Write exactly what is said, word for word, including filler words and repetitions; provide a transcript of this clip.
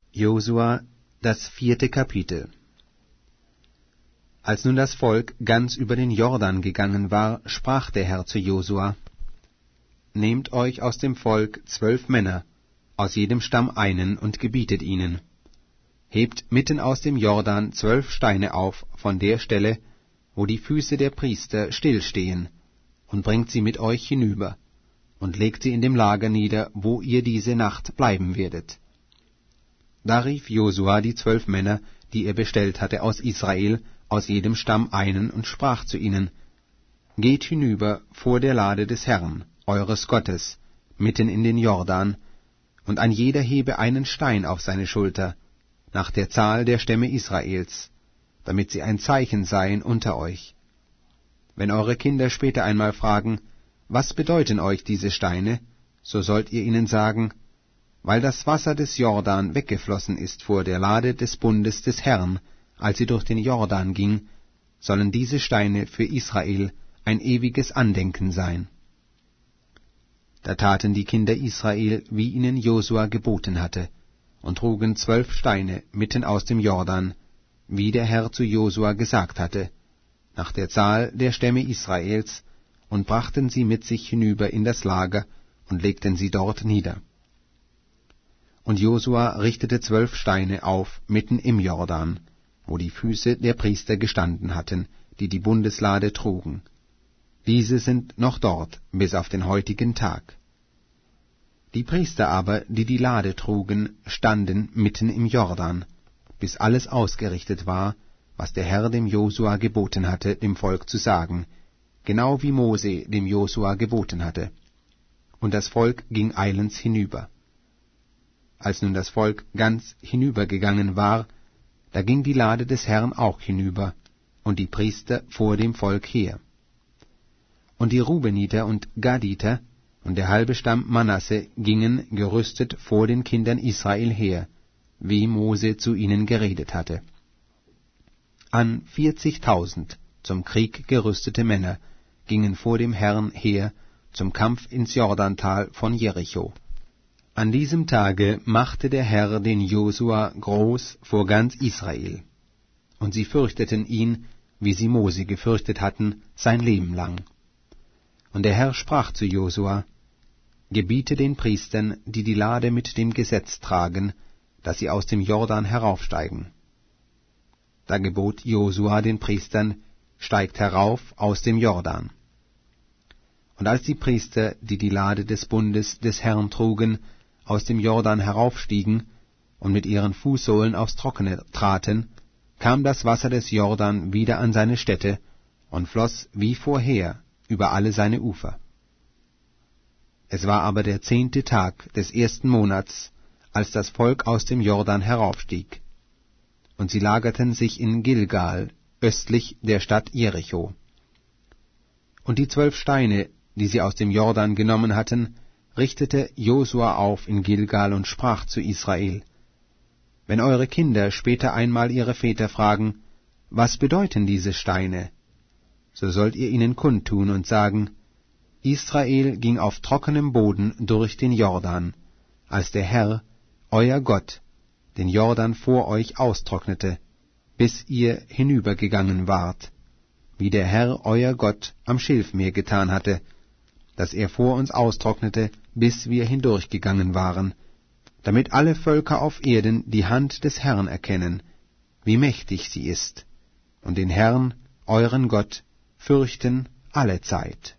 Josua, das vierte Kapitel. Als nun das Volk ganz über den Jordan gegangen war, sprach der Herr zu Josua: Nehmt euch aus dem Volk zwölf Männer, aus jedem Stamm einen, und gebietet ihnen: Hebt mitten aus dem Jordan zwölf Steine auf von der Stelle, wo die Füße der Priester stillstehen, und bringt sie mit euch hinüber, und legt sie in dem Lager nieder, wo ihr diese Nacht bleiben werdet. Da rief Josua die zwölf Männer, die er bestellt hatte aus Israel, aus jedem Stamm einen, und sprach zu ihnen: Geht hinüber vor der Lade des Herrn, eures Gottes, mitten in den Jordan, und ein jeder hebe einen Stein auf seine Schulter, nach der Zahl der Stämme Israels, damit sie ein Zeichen seien unter euch. Wenn eure Kinder später einmal fragen: Was bedeuten euch diese Steine? So sollt ihr ihnen sagen: Weil das Wasser des Jordan weggeflossen ist vor der Lade des Bundes des Herrn, als sie durch den Jordan ging, sollen diese Steine für Israel ein ewiges Andenken sein. Da taten die Kinder Israel, wie ihnen Josua geboten hatte, und trugen zwölf Steine mitten aus dem Jordan, wie der Herr zu Josua gesagt hatte, nach der Zahl der Stämme Israels, und brachten sie mit sich hinüber in das Lager und legten sie dort nieder. Und Josua richtete zwölf Steine auf mitten im Jordan, wo die Füße der Priester gestanden hatten, die die Bundeslade trugen. Diese sind noch dort bis auf den heutigen Tag. Die Priester aber, die die Lade trugen, standen mitten im Jordan, bis alles ausgerichtet war, was der Herr dem Josua geboten hatte, dem Volk zu sagen, genau wie Mose dem Josua geboten hatte. Und das Volk ging eilends hinüber. Als nun das Volk ganz hinübergegangen war, da ging die Lade des Herrn auch hinüber, und die Priester vor dem Volk her. Und die Rubeniter und Gaditer und der halbe Stamm Manasse gingen gerüstet vor den Kindern Israel her, wie Mose zu ihnen geredet hatte. An vierzigtausend zum Krieg gerüstete Männer gingen vor dem Herrn her zum Kampf ins Jordantal von Jericho. An diesem Tage machte der Herr den Josua groß vor ganz Israel, und sie fürchteten ihn, wie sie Mose gefürchtet hatten, sein Leben lang. Und der Herr sprach zu Josua: Gebiete den Priestern, die die Lade mit dem Gesetz tragen, dass sie aus dem Jordan heraufsteigen. Da gebot Josua den Priestern: Steigt herauf aus dem Jordan. Und als die Priester, die die Lade des Bundes des Herrn trugen, aus dem Jordan heraufstiegen und mit ihren Fußsohlen aufs Trockene traten, kam das Wasser des Jordan wieder an seine Stätte und floss wie vorher über alle seine Ufer. Es war aber der zehnte Tag des ersten Monats, als das Volk aus dem Jordan heraufstieg. Und sie lagerten sich in Gilgal, östlich der Stadt Jericho. Und die zwölf Steine, die sie aus dem Jordan genommen hatten, richtete Josua auf in Gilgal und sprach zu Israel: Wenn eure Kinder später einmal ihre Väter fragen: Was bedeuten diese Steine? So sollt ihr ihnen kundtun und sagen: Israel ging auf trockenem Boden durch den Jordan, als der Herr, euer Gott, den Jordan vor euch austrocknete, bis ihr hinübergegangen wart, wie der Herr, euer Gott, am Schilfmeer getan hatte, dass er vor uns austrocknete, bis wir hindurchgegangen waren, damit alle Völker auf Erden die Hand des Herrn erkennen, wie mächtig sie ist, und den Herrn, euren Gott, fürchten alle Zeit.